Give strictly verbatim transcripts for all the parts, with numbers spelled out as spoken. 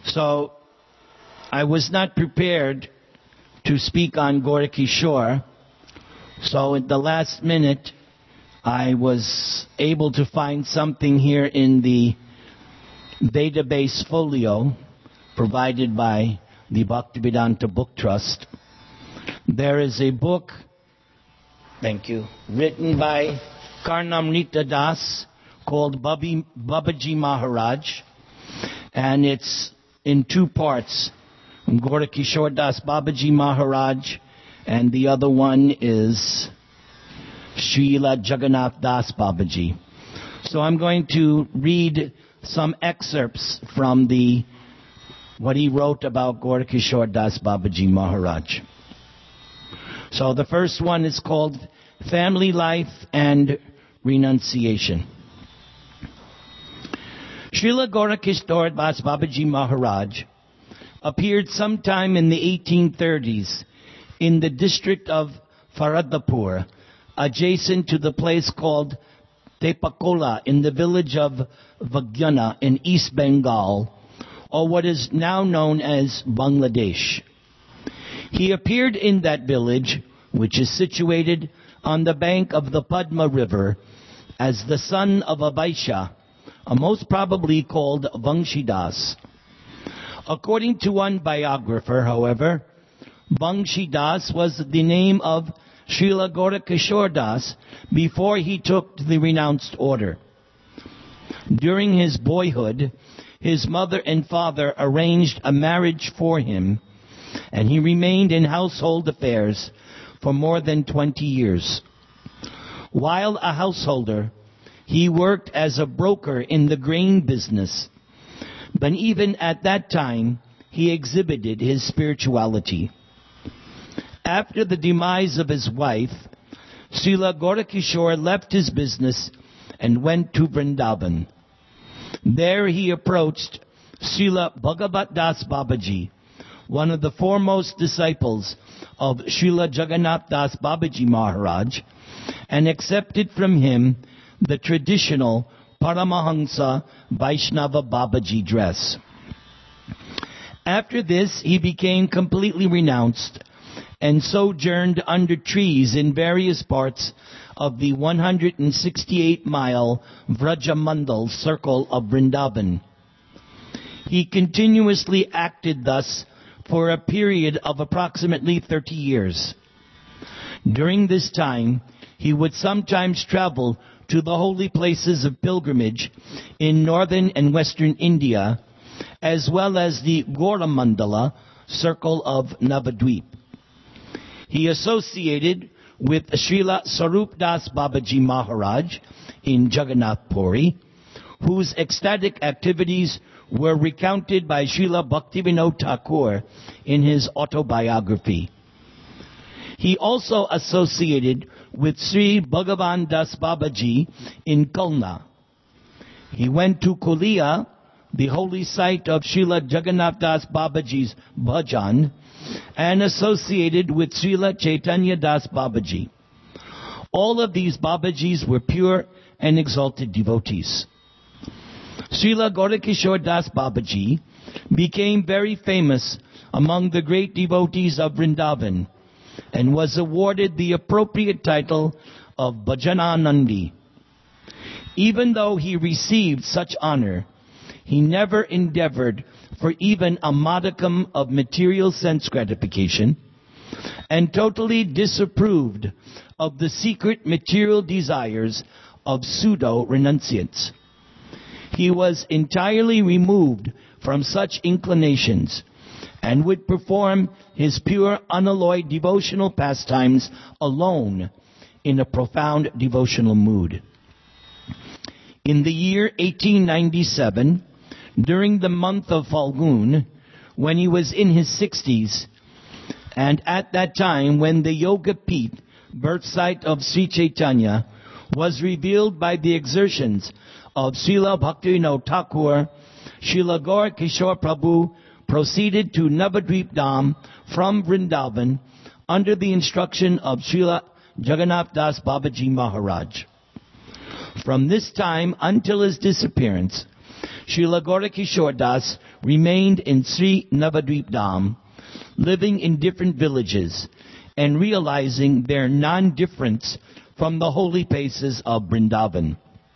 So I was not prepared to speak on Gorakishore. So at the last minute, I was able to find something here in the database folio provided by the Bhaktivedanta Book Trust. There is a book, thank you, written by Karnamrita Das called Babi, Babaji Maharaj, and it's in two parts. Gorakishore Das Babaji Maharaj, and the other one is Srila Jagannath Das Babaji. So I'm going to read some excerpts from the what he wrote about Gorakishore Das Babaji Maharaj. So the first one is called Family Life and Renunciation. Srila Gorakishore Das Babaji Maharaj appeared sometime in the eighteen thirties in the district of Faridapur, adjacent to the place called Tepakola in the village of Vagyana in East Bengal, or what is now known as Bangladesh. He appeared in that village, which is situated on the bank of the Padma River, as the son of a Vaishya, most probably called Vangshidas. According to one biographer, however, Vangshidas was the name of Srila Gorakishore Das before he took to the renounced order. During his boyhood, his mother and father arranged a marriage for him, and he remained in household affairs for more than twenty years. While a householder, he worked as a broker in the grain business, but even at that time, he exhibited his spirituality. After the demise of his wife, Srila Gorakishore left his business and went to Vrindavan. There he approached Srila Bhagavat Das Babaji, one of the foremost disciples of Srila Jagannath Das Babaji Maharaj, and accepted from him the traditional Paramahansa Vaishnava Babaji dress. After this, he became completely renounced and sojourned under trees in various parts of the one hundred sixty-eight mile Vrajamandal circle of Vrindavan. He continuously acted thus for a period of approximately thirty years. During this time, he would sometimes travel to the holy places of pilgrimage in northern and western India, as well as the Goramandala circle of Navadvip. He associated with Srila Sarup Das Babaji Maharaj in Jagannath Puri, whose ecstatic activities were recounted by Srila Bhaktivinoda Thakur in his autobiography. He also associated with Sri Bhagavan Das Babaji in Kulna. He went to Kulia, the holy site of Srila Jagannath Das Babaji's bhajan, and associated with Srila Chaitanya Das Babaji. All of these Babajis were pure and exalted devotees. Srila Gorakishore Das Babaji became very famous among the great devotees of Vrindavan and was awarded the appropriate title of Bhajananandi. Even though he received such honor, he never endeavored for even a modicum of material sense gratification and totally disapproved of the secret material desires of pseudo-renunciants. He was entirely removed from such inclinations and would perform his pure, unalloyed devotional pastimes alone in a profound devotional mood. In the year eighteen ninety-seven, during the month of Falgun, when he was in his sixties, and at that time when the Yoga Peeth, birth site of Sri Chaitanya, was revealed by the exertions of Srila Bhaktivinoda Thakur, Srila Gorakishore Prabhu proceeded to Navadvip Dham from Vrindavan under the instruction of Srila Jagannath Das Babaji Maharaj. From this time until his disappearance, Srila Gorakishore Das remained in Sri Navadvip Dham, living in different villages and realizing their non-difference from the holy places of Vrindavan.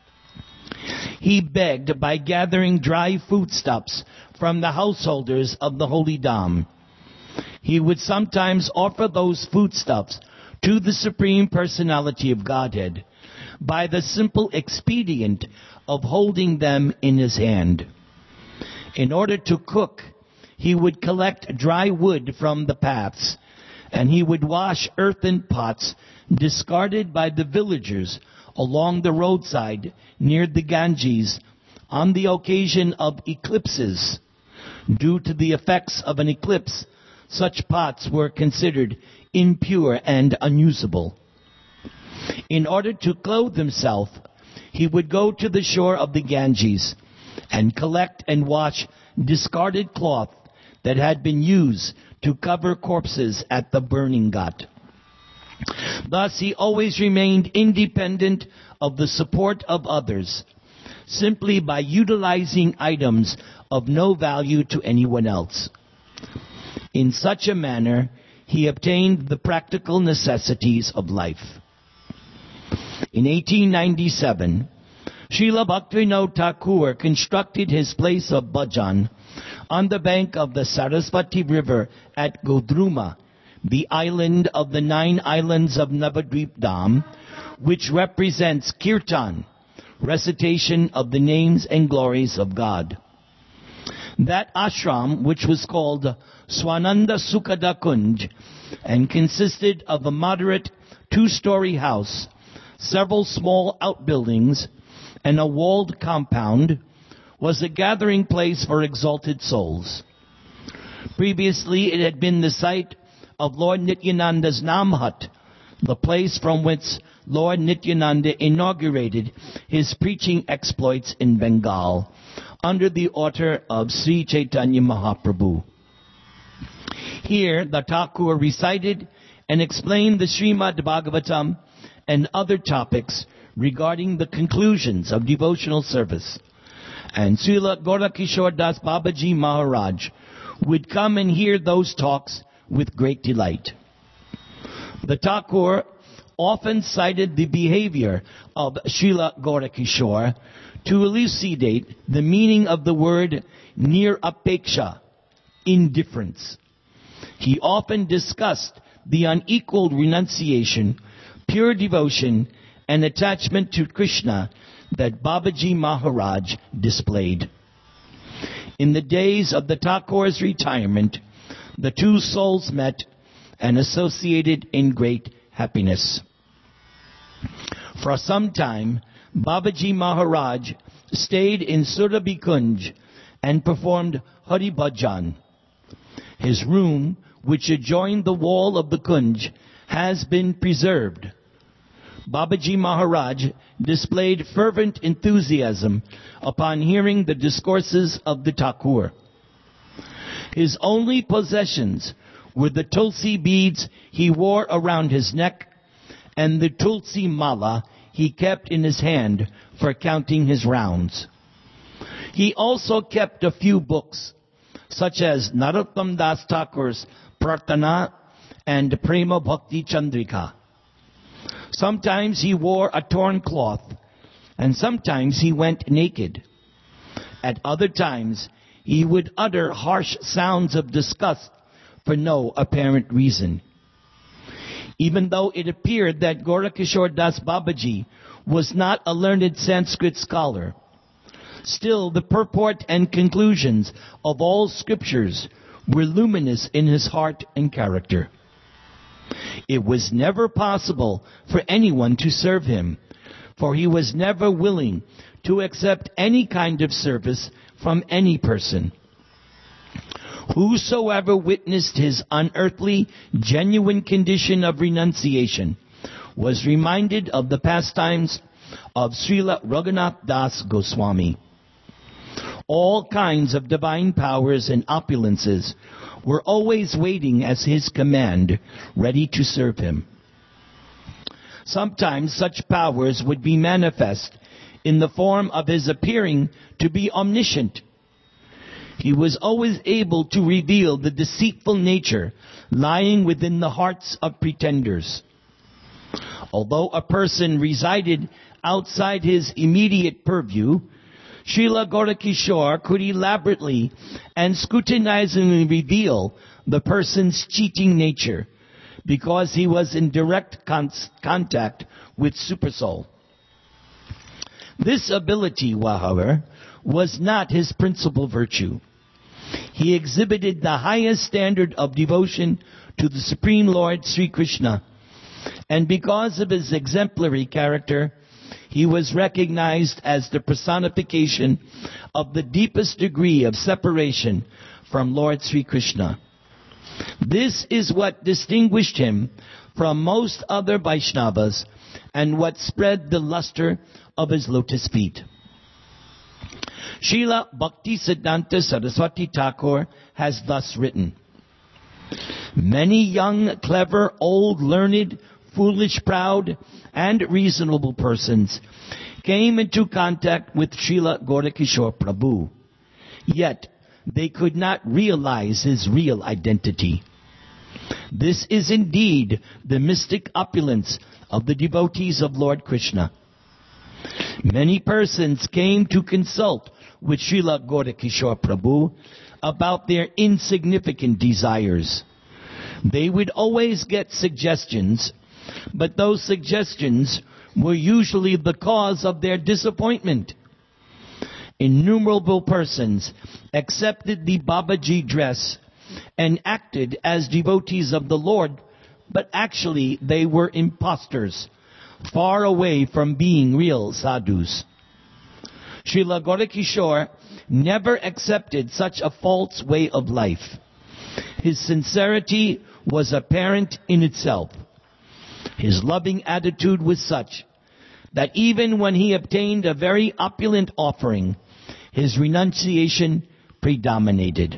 He begged by gathering dry foodstuffs from the householders of the holy Dham. He would sometimes offer those foodstuffs to the Supreme Personality of Godhead by the simple expedient of holding them in his hand. In order to cook, he would collect dry wood from the paths, and he would wash earthen pots discarded by the villagers along the roadside near the Ganges on the occasion of eclipses. Due to the effects of an eclipse, such pots were considered impure and unusable. In order to clothe himself, he would go to the shore of the Ganges and collect and wash discarded cloth that had been used to cover corpses at the burning ghat. Thus, he always remained independent of the support of others, simply by utilizing items of no value to anyone else. In such a manner, he obtained the practical necessities of life. In eighteen ninety-seven, Srila Bhaktivinoda Thakur constructed his place of bhajan on the bank of the Saraswati River at Godruma, the island of the nine islands of Navadvip Dham, which represents kirtan, recitation of the names and glories of God. That ashram, which was called Swananda Sukhada Kunj and consisted of a moderate two-story house, several small outbuildings, and a walled compound, was a gathering place for exalted souls. Previously, it had been the site of Lord Nityananda's Namhat, the place from whence Lord Nityananda inaugurated his preaching exploits in Bengal under the order of Sri Chaitanya Mahaprabhu. Here, the Thakur recited and explained the Srimad Bhagavatam and other topics regarding the conclusions of devotional service. And Srila Gaurakishore Das Babaji Maharaj would come and hear those talks with great delight. The Thakur often cited the behavior of Srila Gaurakishore to elucidate the meaning of the word nirapeksha, indifference. He often discussed the unequaled renunciation, pure devotion, and attachment to Krishna that Babaji Maharaj displayed. In the days of the Thakur's retirement, the two souls met and associated in great happiness. For some time, Babaji Maharaj stayed in Surabhi Kunj and performed Hari Bhajan. His room, which adjoined the wall of the Kunj, has been preserved. Babaji Maharaj displayed fervent enthusiasm upon hearing the discourses of the Thakur. His only possessions were the tulsi beads he wore around his neck and the tulsi mala he kept in his hand for counting his rounds. He also kept a few books, such as Narottam Das Thakur's Prarthana and Prema Bhakti Chandrika. Sometimes he wore a torn cloth, and sometimes he went naked. At other times, he would utter harsh sounds of disgust for no apparent reason. Even though it appeared that Gaurakishore Das Babaji was not a learned Sanskrit scholar, still the purport and conclusions of all scriptures were luminous in his heart and character. It was never possible for anyone to serve him, for he was never willing to accept any kind of service from any person. Whosoever witnessed his unearthly, genuine condition of renunciation was reminded of the pastimes of Srila Raghunath Das Goswami. All kinds of divine powers and opulences were always waiting at his command, ready to serve him. Sometimes such powers would be manifest in the form of his appearing to be omniscient. he was always able to reveal the deceitful nature lying within the hearts of pretenders. Although a person resided outside his immediate purview, Srila Gaurakishore could elaborately and scrutinizingly reveal the person's cheating nature because he was in direct con- contact with Supersoul. This ability, however, was not his principal virtue. He exhibited the highest standard of devotion to the Supreme Lord Sri Krishna, and because of his exemplary character, he was recognized as the personification of the deepest degree of separation from Lord Sri Krishna. This is what distinguished him from most other Vaishnavas and what spread the luster of his lotus feet. Srila Bhaktisiddhanta Saraswati Thakur has thus written, "Many young, clever, old, learned, foolish, proud, and reasonable persons came into contact with Srila Gaurakishore Prabhu, yet they could not realize his real identity. This is indeed the mystic opulence of the devotees of Lord Krishna. Many persons came to consult with Srila Gaurakishore Prabhu about their insignificant desires. They would always get suggestions, but those suggestions were usually the cause of their disappointment. Innumerable persons accepted the Babaji dress and acted as devotees of the Lord, but actually they were impostors, far away from being real sadhus. Srila Gaurakishore never accepted such a false way of life. His sincerity was apparent in itself. His loving attitude was such that even when he obtained a very opulent offering, his renunciation predominated.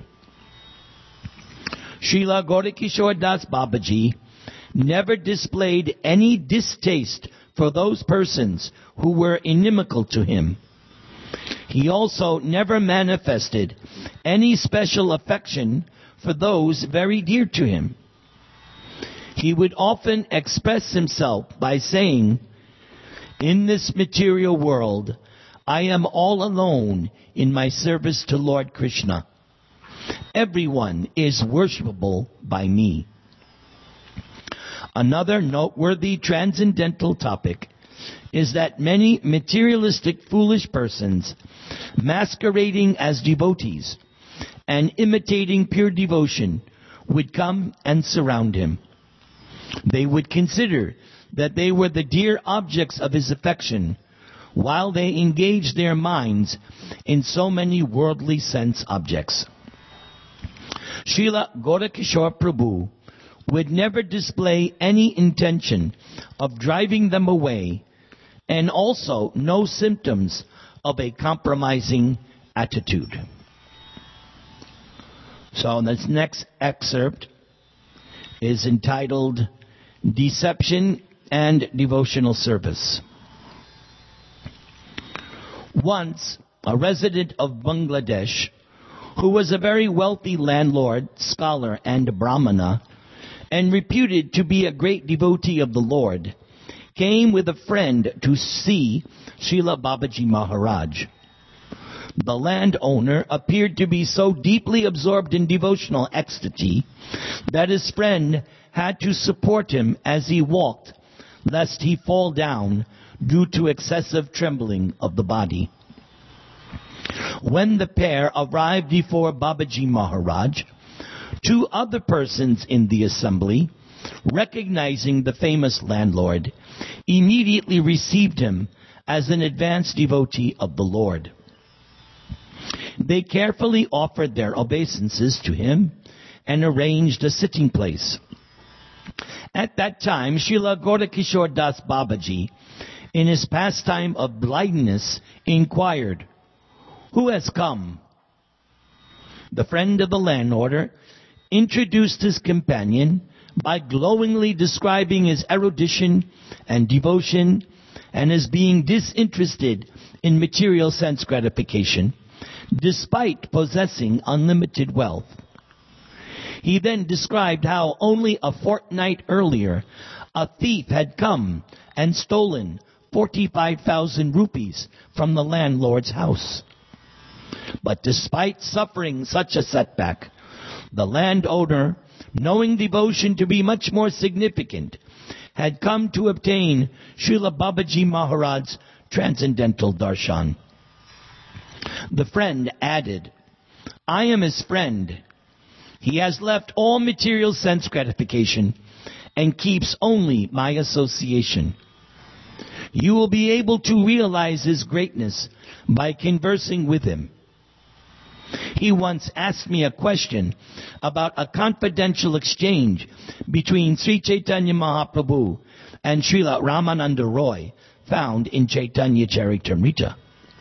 Srila Gaurakishore Das Babaji never displayed any distaste for those persons who were inimical to him. He also never manifested any special affection for those very dear to him. He would often express himself by saying, "In this material world, I am all alone in my service to Lord Krishna. Everyone is worshipable by me." Another noteworthy transcendental topic is that many materialistic foolish persons, masquerading as devotees and imitating pure devotion, would come and surround him. They would consider that they were the dear objects of his affection, while they engaged their minds in so many worldly sense objects. Srila Gaurakishore Prabhu would never display any intention of driving them away, and also no symptoms of a compromising attitude. So this next excerpt is entitled Deception and Devotional Service. Once, a resident of Bangladesh, who was a very wealthy landlord, scholar, and Brahmana, and reputed to be a great devotee of the Lord, came with a friend to see Srila Babaji Maharaj. The landowner appeared to be so deeply absorbed in devotional ecstasy that his friend had to support him as he walked, lest he fall down due to excessive trembling of the body. When the pair arrived before Babaji Maharaj, two other persons in the assembly, recognizing the famous landlord, immediately received him as an advanced devotee of the Lord. They carefully offered their obeisances to him and arranged a sitting place. At that time, Srila Gaurakishore Das Babaji, in his pastime of blindness, inquired, "Who has come?" The friend of the landowner introduced his companion by glowingly describing his erudition and devotion and his being disinterested in material sense gratification, despite possessing unlimited wealth. He then described how only a fortnight earlier a thief had come and stolen forty-five thousand rupees from the landlord's house. But despite suffering such a setback, the landowner, knowing devotion to be much more significant, had come to obtain Srila Babaji Maharaj's transcendental darshan. The friend added, "I am his friend. He has left all material sense gratification and keeps only my association. You will be able to realize his greatness by conversing with him. He once asked me a question about a confidential exchange between Sri Chaitanya Mahaprabhu and Srila Ramananda Roy, found in Chaitanya Charitamrita.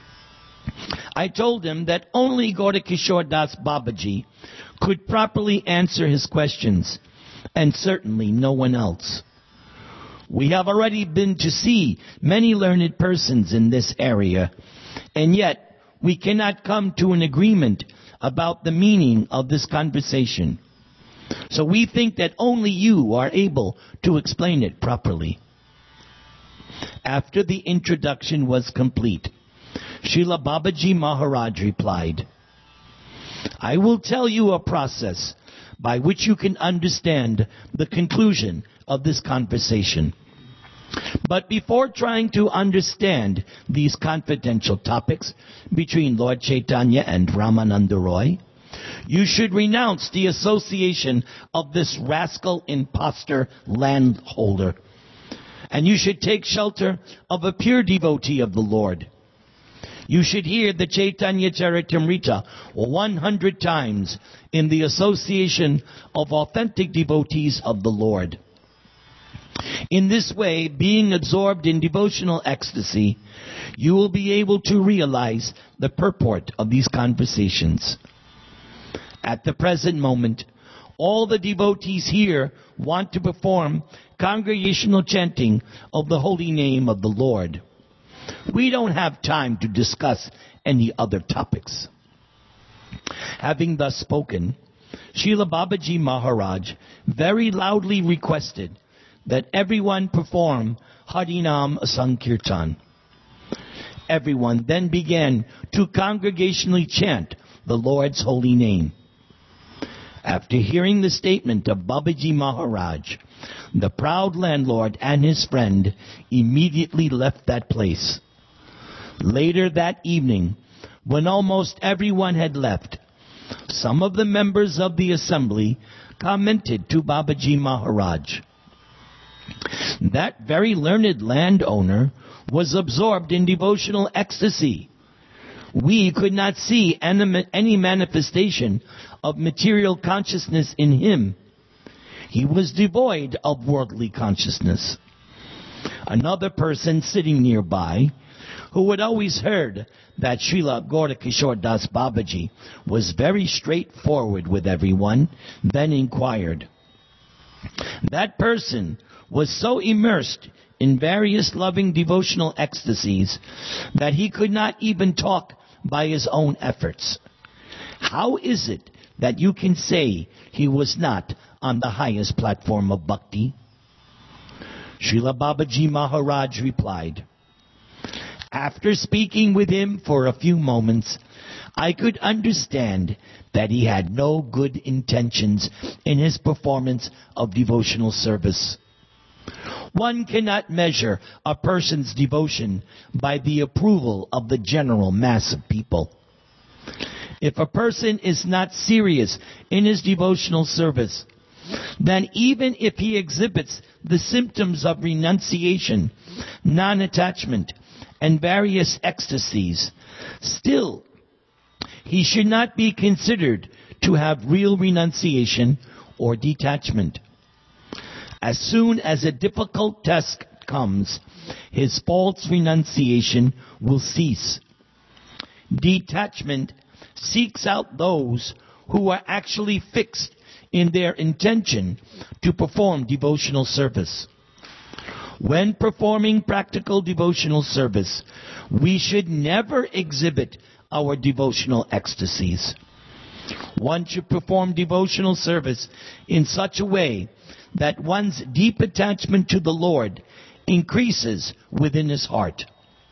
I told him that only Gaudakishore Das Babaji could properly answer his questions, and certainly no one else. We have already been to see many learned persons in this area, and yet we cannot come to an agreement about the meaning of this conversation. So we think that only you are able to explain it properly." After the introduction was complete, Srila Babaji Maharaj replied, "I will tell you a process by which you can understand the conclusion of this conversation. But before trying to understand these confidential topics between Lord Chaitanya and Ramananda Roy, you should renounce the association of this rascal impostor landholder, and you should take shelter of a pure devotee of the Lord. You should hear the Chaitanya Charitamrita one hundred times in the association of authentic devotees of the Lord. In this way, being absorbed in devotional ecstasy, you will be able to realize the purport of these conversations. At the present moment, all the devotees here want to perform congregational chanting of the holy name of the Lord. We don't have time to discuss any other topics." Having thus spoken, Srila Babaji Maharaj very loudly requested that everyone perform Harinam Sankirtan. Everyone then began to congregationally chant the Lord's holy name. After hearing the statement of Babaji Maharaj, the proud landlord and his friend immediately left that place. Later that evening, when almost everyone had left, some of the members of the assembly commented to Babaji Maharaj. That very learned landowner was absorbed in devotional ecstasy. We could not see any manifestation of material consciousness in him. He was devoid of worldly consciousness. Another person sitting nearby, who had always heard that Srila Gaudakishore Das Babaji was very straightforward with everyone, then inquired. That person was so immersed in various loving devotional ecstasies that he could not even talk by his own efforts. How is it that you can say he was not on the highest platform of bhakti? Srila Babaji Maharaj replied, "After speaking with him for a few moments, I could understand that he had no good intentions in his performance of devotional service. One cannot measure a person's devotion by the approval of the general mass of people. If a person is not serious in his devotional service, then even if he exhibits the symptoms of renunciation, non-attachment, and various ecstasies, still he should not be considered to have real renunciation or detachment. As soon as a difficult test comes, his false renunciation will cease. Detachment seeks out those who are actually fixed in their intention to perform devotional service. When performing practical devotional service, we should never exhibit our devotional ecstasies. One should perform devotional service in such a way that one's deep attachment to the Lord increases within his heart.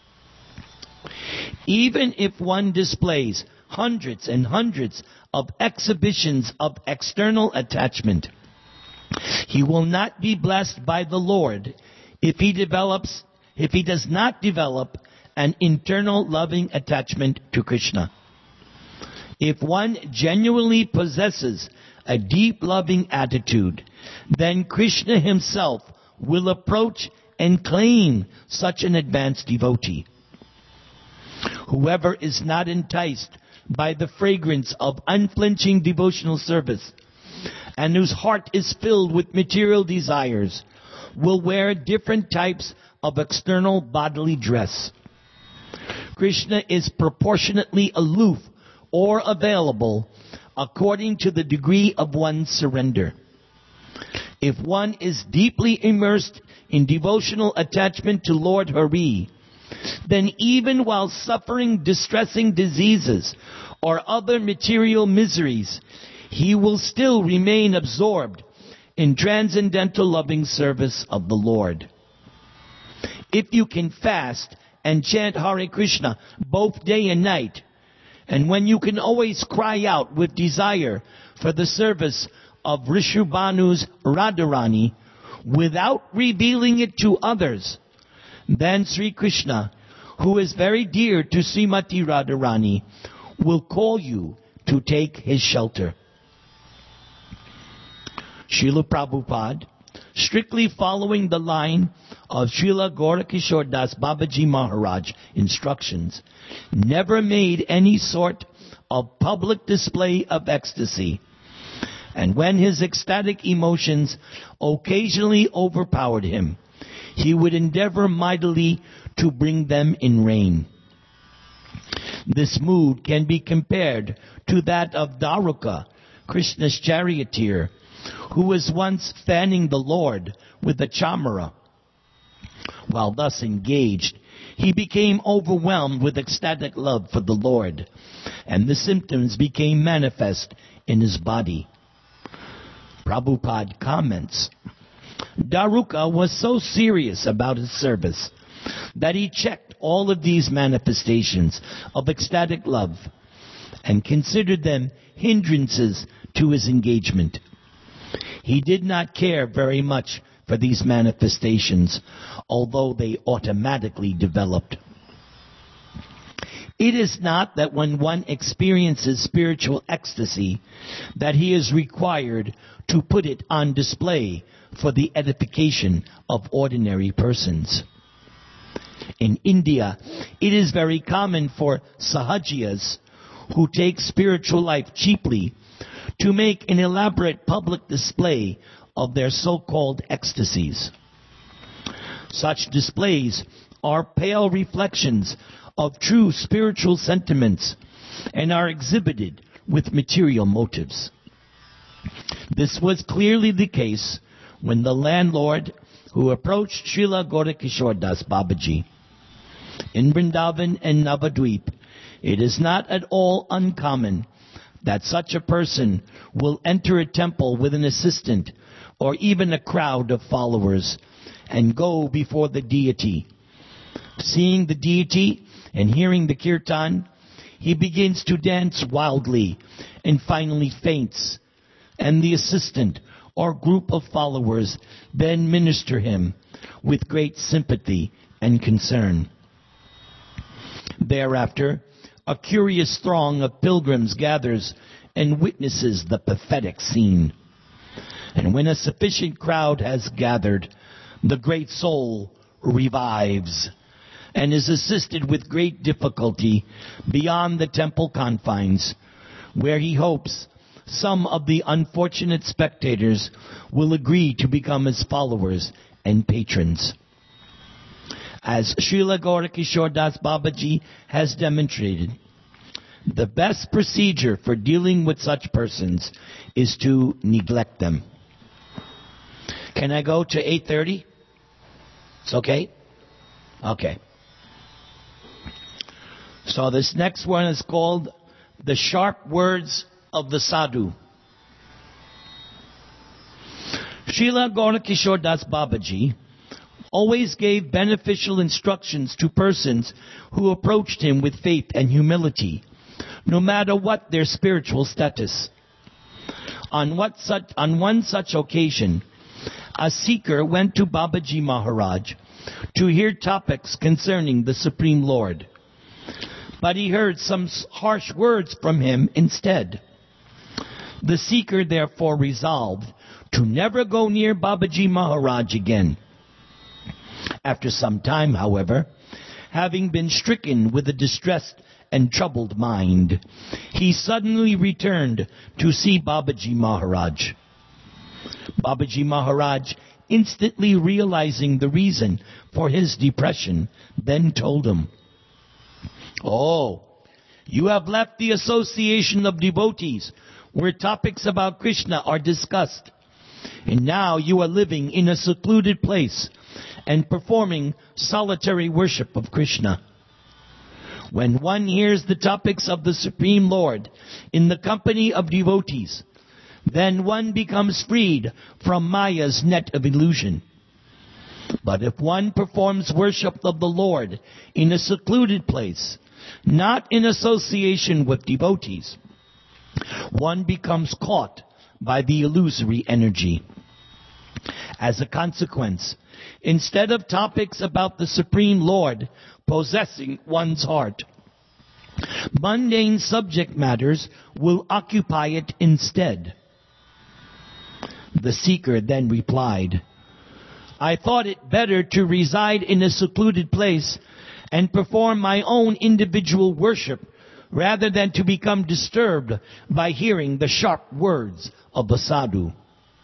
Even if one displays hundreds and hundreds of exhibitions of external attachment, he will not be blessed by the Lord if he develops, if he does not develop an internal loving attachment to Krishna. If one genuinely possesses a deep loving attitude, then Krishna himself will approach and claim such an advanced devotee. Whoever is not enticed by the fragrance of unflinching devotional service, and whose heart is filled with material desires, will wear different types of external bodily dress. Krishna is proportionately aloof or available according to the degree of one's surrender. If one is deeply immersed in devotional attachment to Lord Hari, then even while suffering distressing diseases or other material miseries, he will still remain absorbed in transcendental loving service of the Lord. If you can fast and chant Hare Krishna both day and night, and when you can always cry out with desire for the service of Vrishabhanu's Radharani without revealing it to others, then Sri Krishna, who is very dear to Srimati Radharani, will call you to take his shelter. Srila Prabhupada, strictly following the line of Srila Gaurakishore Das Babaji Maharaj instructions, never made any sort of public display of ecstasy. And when his ecstatic emotions occasionally overpowered him, he would endeavor mightily to bring them in rein. This mood can be compared to that of Daruka, Krishna's charioteer, who was once fanning the Lord with a chamara. While thus engaged, he became overwhelmed with ecstatic love for the Lord, and the symptoms became manifest in his body. Prabhupada comments, Daruka was so serious about his service that he checked all of these manifestations of ecstatic love and considered them hindrances to his engagement. He did not care very much for these manifestations, although they automatically developed. It is not that when one experiences spiritual ecstasy that he is required to put it on display for the edification of ordinary persons. In India, it is very common for sahajiyas who take spiritual life cheaply to make an elaborate public display of their so-called ecstasies. Such displays are pale reflections of true spiritual sentiments and are exhibited with material motives. This was clearly the case when the landlord who approached Srila Gaurakishore Das Babaji in Vrindavan and Navadvip. It is not at all uncommon that such a person will enter a temple with an assistant or even a crowd of followers and go before the deity. Seeing the deity and hearing the kirtan, he begins to dance wildly and finally faints, and the assistant or group of followers then minister him with great sympathy and concern. Thereafter, a curious throng of pilgrims gathers and witnesses the pathetic scene. And when a sufficient crowd has gathered, the great soul revives and is assisted with great difficulty beyond the temple confines, where he hopes some of the unfortunate spectators will agree to become his followers and patrons. As Srila Gaurakishore Das Babaji has demonstrated, the best procedure for dealing with such persons is to neglect them. Can I go to eight thirty? It's okay? Okay. So this next one is called The Sharp Words of the Sadhu. Srila Gaura Das Babaji always gave beneficial instructions to persons who approached him with faith and humility, no matter what their spiritual status. On, what such, on one such occasion, a seeker went to Babaji Maharaj to hear topics concerning the Supreme Lord. But he heard some harsh words from him instead. The seeker therefore resolved to never go near Babaji Maharaj again. After some time, however, having been stricken with a distressed and troubled mind, he suddenly returned to see Babaji Maharaj. Babaji Maharaj, instantly realizing the reason for his depression, then told him, "Oh, you have left the association of devotees where topics about Krishna are discussed, and now you are living in a secluded place and performing solitary worship of Krishna. When one hears the topics of the Supreme Lord in the company of devotees, then one becomes freed from Maya's net of illusion. But if one performs worship of the Lord in a secluded place, not in association with devotees, one becomes caught by the illusory energy. As a consequence, instead of topics about the Supreme Lord possessing one's heart, mundane subject matters will occupy it instead." The seeker then replied, "I thought it better to reside in a secluded place and perform my own individual worship rather than to become disturbed by hearing the sharp words of the sadhu."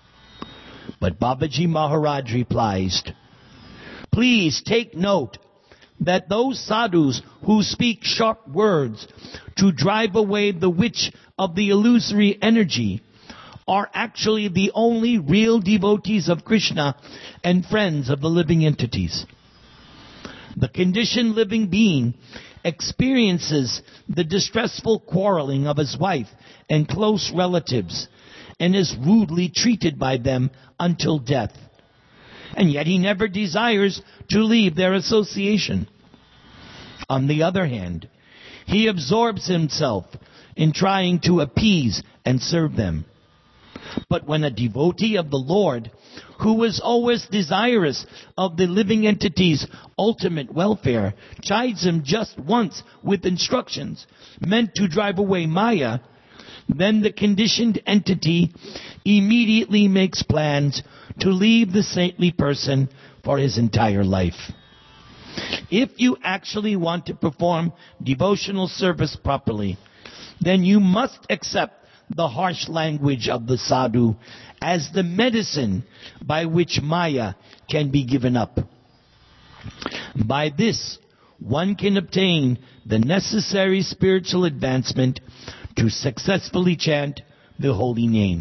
But Babaji Maharaj replies, "Please take note that those sadhus who speak sharp words to drive away the witch of the illusory energy are actually the only real devotees of Krishna and friends of the living entities. The conditioned living being experiences the distressful quarreling of his wife and close relatives and is rudely treated by them until death. And yet he never desires to leave their association. On the other hand, he absorbs himself in trying to appease and serve them. But when a devotee of the Lord, who is always desirous of the living entity's ultimate welfare, chides him just once with instructions meant to drive away Maya, then the conditioned entity immediately makes plans to leave the saintly person for his entire life. If you actually want to perform devotional service properly, then you must accept the harsh language of the sadhu as the medicine by which Maya can be given up. By this, one can obtain the necessary spiritual advancement to successfully chant the holy name.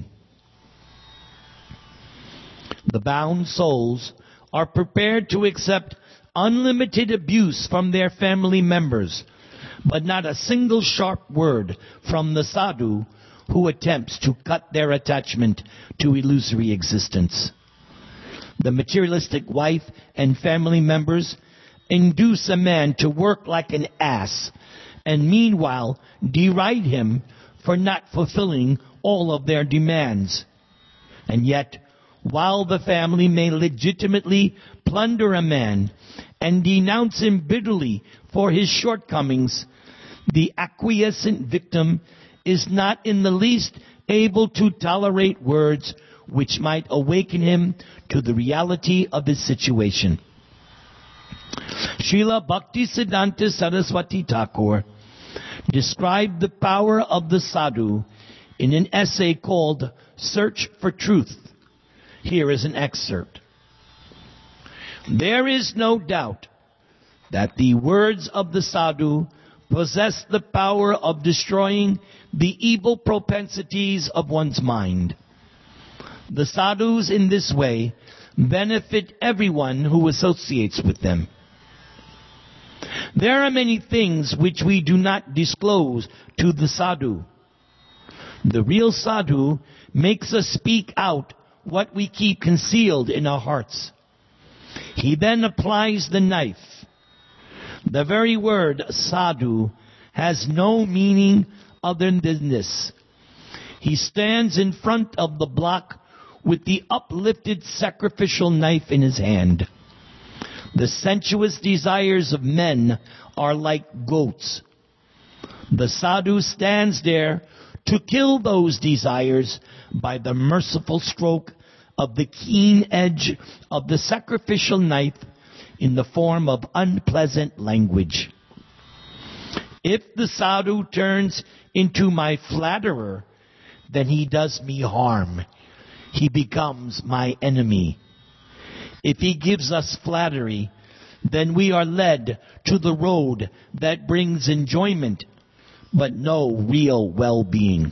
The bound souls are prepared to accept unlimited abuse from their family members, but not a single sharp word from the sadhu who attempts to cut their attachment to illusory existence. The materialistic wife and family members induce a man to work like an ass and meanwhile deride him for not fulfilling all of their demands. And yet, while the family may legitimately plunder a man and denounce him bitterly for his shortcomings, the acquiescent victim is not in the least able to tolerate words which might awaken him to the reality of his situation. Srila Bhaktisiddhanta Saraswati Thakur described the power of the sadhu in an essay called Search for Truth. Here is an excerpt. There is no doubt that the words of the sadhu possess the power of destroying the evil propensities of one's mind. The sadhus in this way benefit everyone who associates with them. There are many things which we do not disclose to the sadhu. The real sadhu makes us speak out what we keep concealed in our hearts. He then applies the knife. The very word sadhu has no meaning other than this. He stands in front of the block with the uplifted sacrificial knife in his hand. The sensuous desires of men are like goats. The sadhu stands there to kill those desires by the merciful stroke of the keen edge of the sacrificial knife in the form of unpleasant language. If the sadhu turns into my flatterer, then he does me harm. He becomes my enemy. If he gives us flattery, then we are led to the road that brings enjoyment, but no real well-being.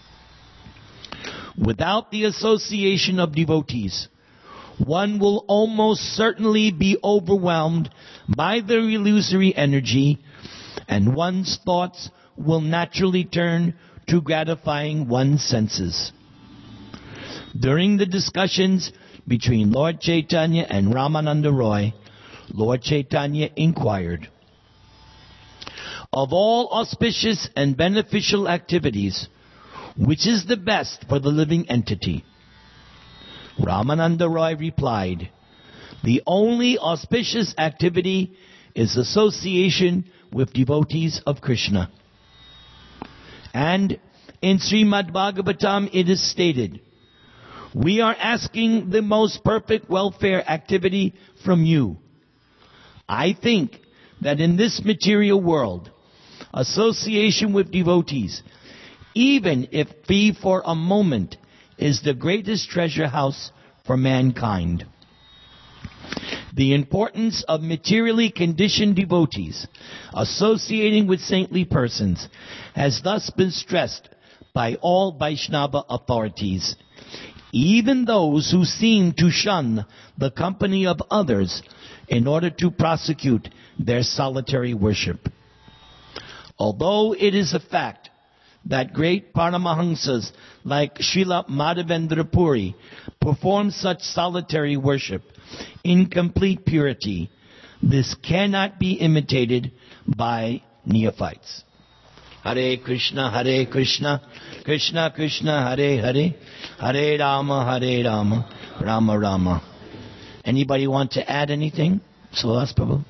Without the association of devotees, one will almost certainly be overwhelmed by their illusory energy, and one's thoughts will naturally turn to gratifying one's senses. During the discussions between Lord Chaitanya and Ramananda Roy, Lord Chaitanya inquired, of all auspicious and beneficial activities, which is the best for the living entity? Ramananda Roy replied, the only auspicious activity is association with devotees of Krishna. And in Srimad Bhagavatam it is stated, we are asking the most perfect welfare activity from you. I think that in this material world, association with devotees, even if be for a moment, is the greatest treasure house for mankind. The importance of materially conditioned devotees associating with saintly persons has thus been stressed by all Vaishnava authorities. Even those who seem to shun the company of others in order to prosecute their solitary worship. Although it is a fact that great Paramahamsas like Srila Madhavendra Puri perform such solitary worship in complete purity, this cannot be imitated by neophytes. Hare Krishna, Hare Krishna, Krishna Krishna, Hare Hare, Hare Rama, Hare Rama, Rama Rama. Anybody want to add anything? Suhas Prabhu?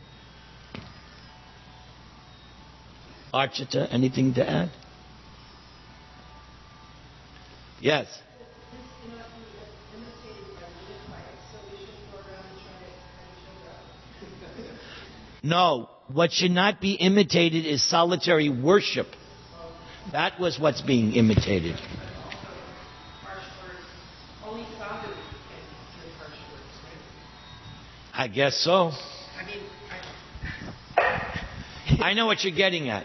Archita, anything to add? Yes. No, what should not be imitated is solitary worship. That was what's being imitated. I guess so. I mean, I, I know what you're getting at.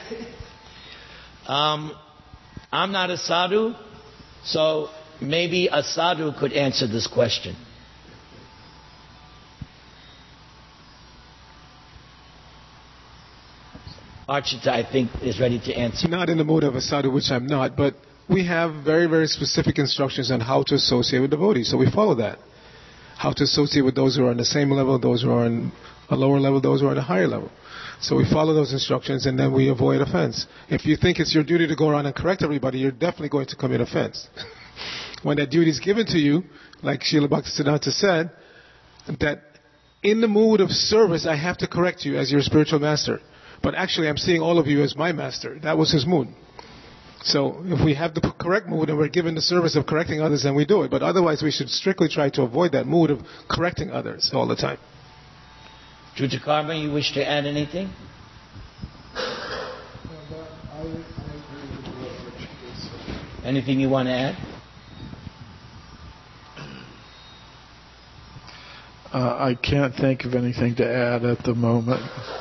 Um, I'm not a sadhu, so maybe a sadhu could answer this question. Archita, I think, is ready to answer. Not in the mood of a sadhu, which I'm not, but we have very, very specific instructions on how to associate with devotees, so we follow that. How to associate with those who are on the same level, those who are on a lower level, those who are on a higher level. So we follow those instructions and then we avoid offense. If you think it's your duty to go around and correct everybody, you're definitely going to commit offense. When that duty is given to you, like Srila Bhaktisiddhanta said, that in the mood of service, I have to correct you as your spiritual master. But actually, I'm seeing all of you as my master. That was his mood. So if we have the correct mood and we're given the service of correcting others, then we do it. But otherwise, we should strictly try to avoid that mood of correcting others all the time. Jutakarma, you wish to add anything? Anything you want to add? Uh, I can't think of anything to add at the moment.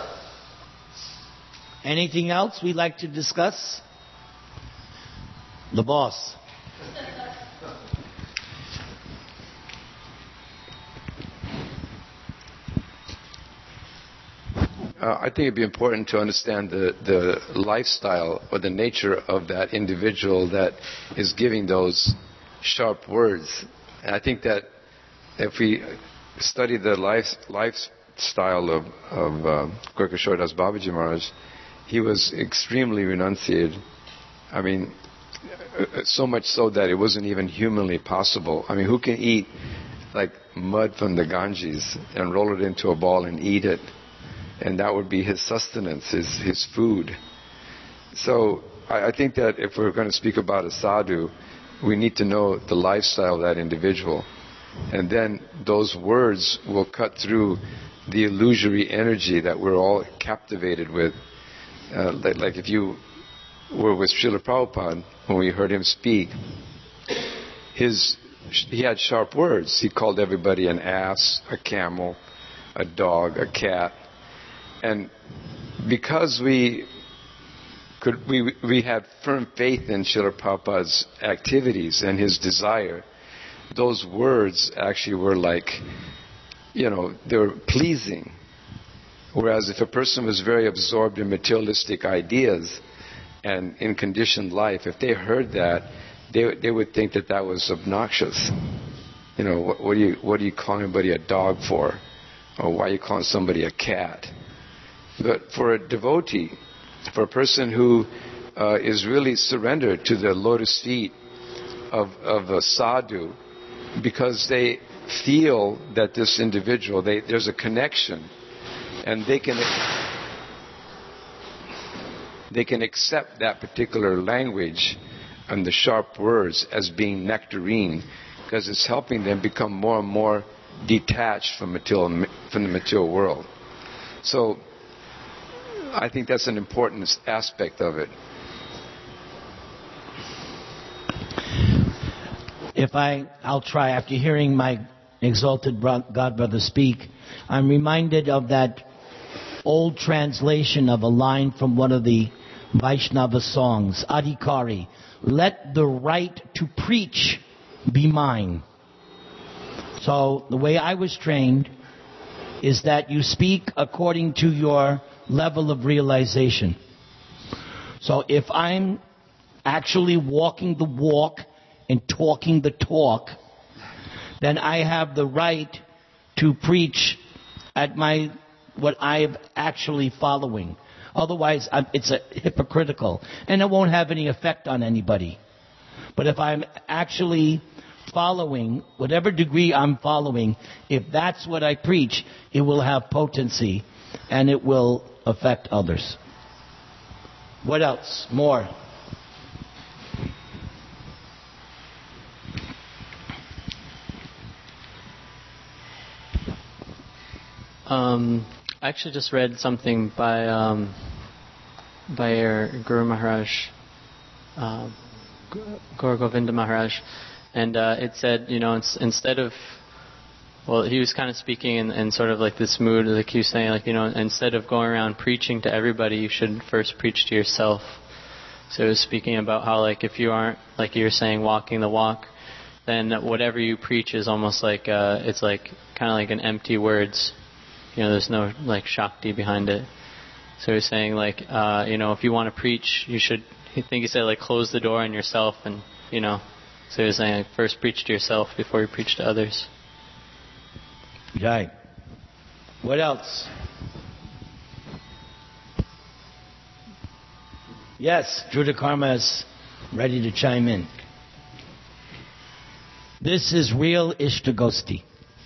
Anything else we'd like to discuss? The boss. Uh, I think it'd be important to understand the, the lifestyle or the nature of that individual that is giving those sharp words. And I think that if we study the life, lifestyle of, of uh, Gorkashore Das Babaji Maharaj, he was extremely renunciated. I mean, so much so that it wasn't even humanly possible. I mean, who can eat like mud from the Ganges and roll it into a ball and eat it? And that would be his sustenance, his, his food. So I, I think that if we're going to speak about a sadhu, we need to know the lifestyle of that individual. And then those words will cut through the illusory energy that we're all captivated with. Uh, like, like if you were with Srila Prabhupada, when we heard him speak, his, he had sharp words. He called everybody an ass, a camel, a dog, a cat. And because we could, we, we had firm faith in Srila Prabhupada's activities and his desire, those words actually were like, you know, they were pleasing. Whereas if a person was very absorbed in materialistic ideas and in conditioned life, if they heard that, they they would think that that was obnoxious. You know, what, what do you what do you call anybody a dog for, or why are you calling somebody a cat? But for a devotee, for a person who uh, is really surrendered to the lotus feet of of a sadhu, because they feel that this individual, they, there's a connection, and they can they can accept that particular language and the sharp words as being nectarine, because it's helping them become more and more detached from material, from the material world. So I think that's an important aspect of it. If I, I'll try. After hearing my exalted God brother speak, I'm reminded of that old translation of a line from one of the Vaishnava songs, Adhikari, let the right to preach be mine. So the way I was trained is that you speak according to your level of realization. So if I'm actually walking the walk and talking the talk, then I have the right to preach at my what I'm actually following. Otherwise, I'm, it's a hypocritical, and it won't have any effect on anybody. But if I'm actually following, whatever degree I'm following, if that's what I preach, it will have potency, and it will affect others. What else? More? Um, I actually just read something by um, by your Guru Maharaj, uh, Guru Govinda Maharaj, and uh, it said, you know, it's, instead of, well, he was kind of speaking in, in sort of like this mood, like he was saying, like, you know, instead of going around preaching to everybody, you should first preach to yourself. So he was speaking about how, like, if you aren't, like you were saying, walking the walk, then whatever you preach is almost like, uh, it's like, kind of like an empty words. You know, there's no, like, Shakti behind it. So he's saying, like, uh, you know, if you want to preach, you should, I think he said, like, close the door on yourself and, you know. So he was saying, like, first preach to yourself before you preach to others. Right. What else? Yes, Druta Karma is ready to chime in. This is real Ishtagosti.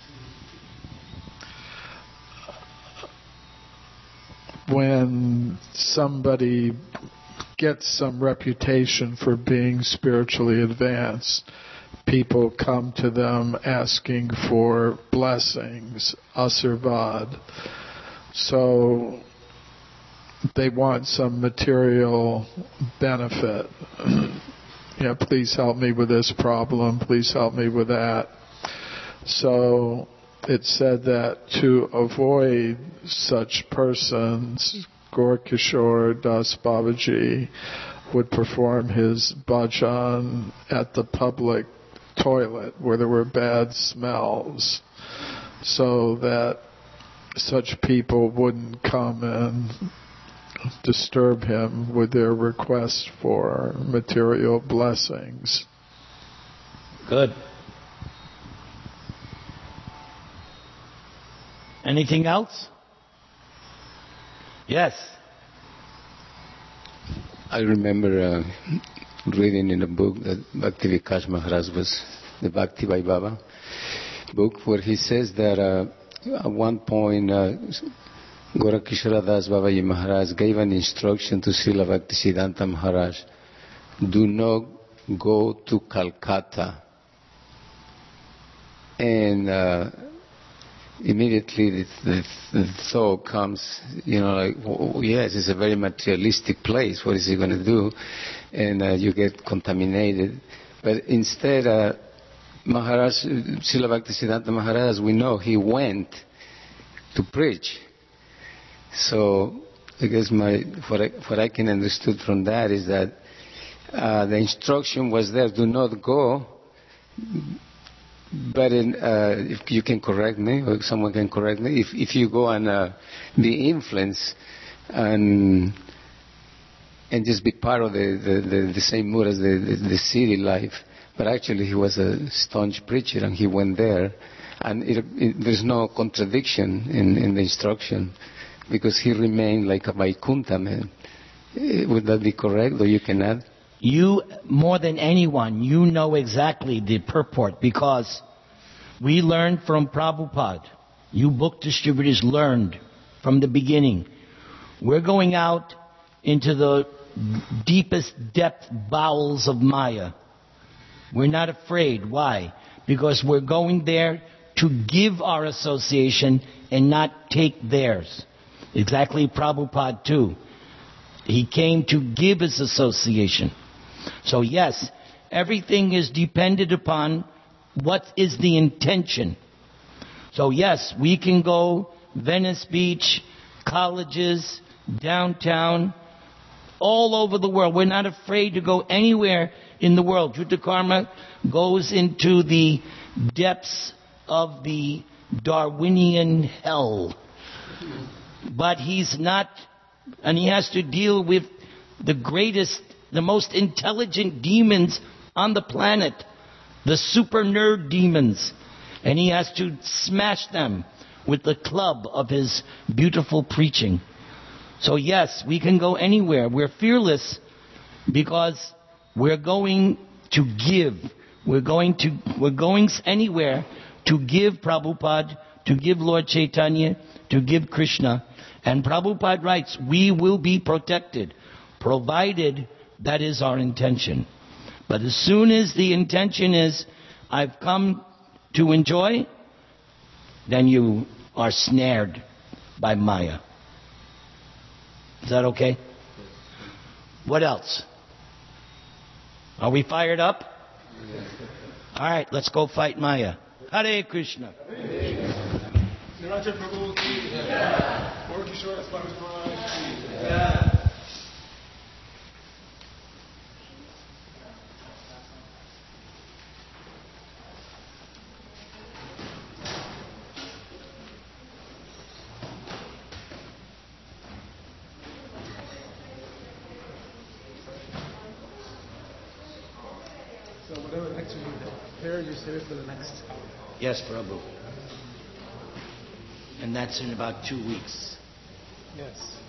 When somebody gets some reputation for being spiritually advanced, people come to them asking for blessings, asirvad. So they want some material benefit. Yeah, please help me with this problem, please help me with that. So it said that to avoid such persons, Gorkashore Das Babaji would perform his bhajan at the public toilet where there were bad smells, so that such people wouldn't come and disturb him with their requests for material blessings. Good. Anything else? Yes. I remember uh, reading in a book that Bhakti Vikash Maharaj was, the Bhakti Vai Baba book, where he says that uh, at one point uh, Gorakishora Das Babaji Maharaj gave an instruction to Srila Bhaktisiddhanta Maharaj: do not go to Calcutta. And uh, immediately the, the, the thought comes, you know, like, oh, yes, it's a very materialistic place. What is he going to do? And uh, you get contaminated. But instead, uh, Maharaj, Srila Bhaktisiddhanta Maharaj, as we know, he went to preach. So I guess my what I, what I can understood from that is that uh, the instruction was there: do not go. But in, uh, if you can correct me, or someone can correct me, if if you go and uh, be influenced and and just be part of the, the, the, the same mood as the, the, the city life, but actually he was a staunch preacher and he went there, and it, it, there's no contradiction in, in the instruction, because he remained like a Vaikuntha man. Would that be correct, or you can add? You, more than anyone, you know exactly the purport, because we learned from Prabhupada. You book distributors learned from the beginning. We're going out into the deepest depth bowels of Maya. We're not afraid. Why? Because we're going there to give our association and not take theirs. Exactly Prabhupada too. He came to give his association. So yes, everything is dependent upon what is the intention. So yes, we can go Venice Beach, colleges, downtown, all over the world. We're not afraid to go anywhere in the world. Jutta Karma goes into the depths of the Darwinian hell. But he's not, and he has to deal with the greatest, the most intelligent demons on the planet, the super nerd demons. And he has to smash them with the club of his beautiful preaching. So yes, we can go anywhere. We're fearless because we're going to give. We're going to, we're going anywhere to give Prabhupada, to give Lord Chaitanya, to give Krishna. And Prabhupada writes, we will be protected, provided that is our intention. But as soon as the intention is, I've come to enjoy, then you are snared by Maya. Is that okay? What else? Are we fired up? All right, let's go fight Maya. Hare Krishna. So whatever next we prepare, you save it for the next. Yes, Prabhu. And that's in about two weeks. Yes.